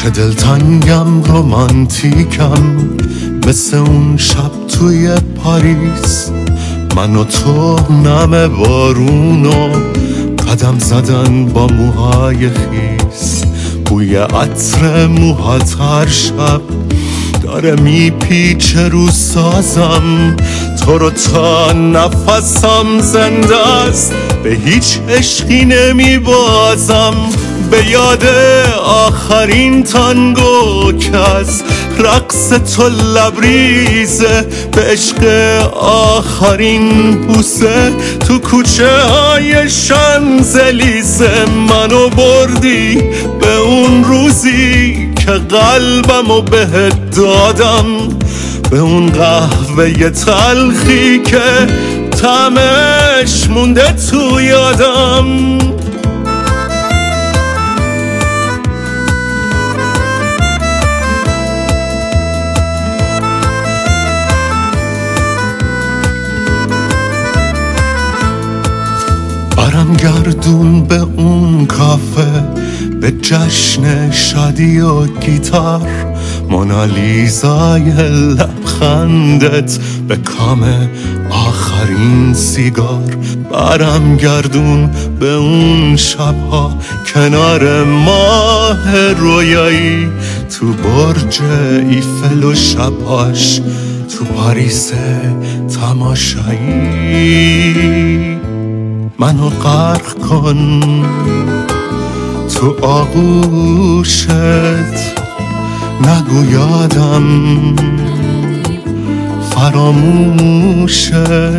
چه دلتنگم رومانتیکم مثل اون شب توی پاریس، من و تو نم بارونو قدم زدن با موهای خیس. بوی عطر موهات هر شب داره میپیچه رو سازم، تو رو تا نفسم زنده است به هیچ عشقی نمیبازم. به یاد آخرین تانگو که از رقص تو لبریزه، به عشق آخرین بوسه تو کوچه های شانزلیزه. منو بردی به اون روزی که قلبمو بهت دادم، به اون قهوه تلخی که طعمش مونده تو یادم. برم گردون به اون کافه، به جشن شادی و گیتار، مونالیزای لبخندت به کام آخرین سیگار. برم گردون به اون شبها کنار ماه رویایی، تو برج ایفل و شبهاش تو پاریس تماشایی. منو غرق کن تو آغوشت، نگو یادم فراموشت،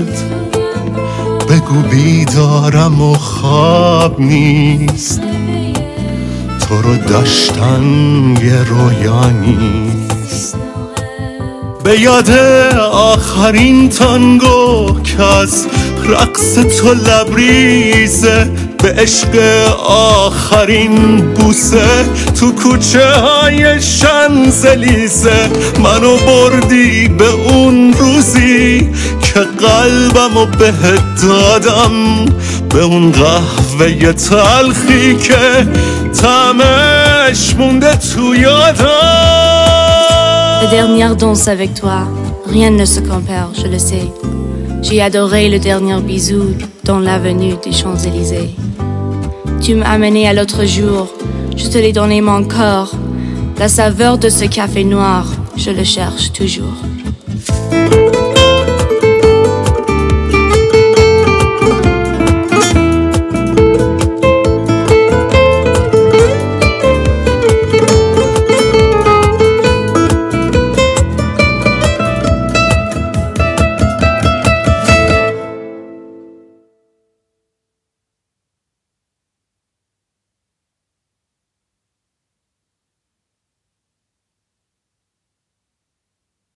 بگو بیدارم و خواب نیست، تو رو داشتن یه رویا نیست. به یاد آخرین تانگو که از رقص تو لبریزه، به عشق آخرین بوسه تو کوچه های شانزلیزه. منو بردی به اون روزی که قلبمو بهت دادم، به اون قهوه تلخی که طعمش مونده تو یادم. La dernière danse avec toi, rien ne se compare, je le sais. J'ai adoré le dernier bisou dans l'avenue des Champs-Élysées. Tu m'as amené à l'autre jour, je te l'ai donné mon corps. La saveur de ce café noir, je le cherche toujours.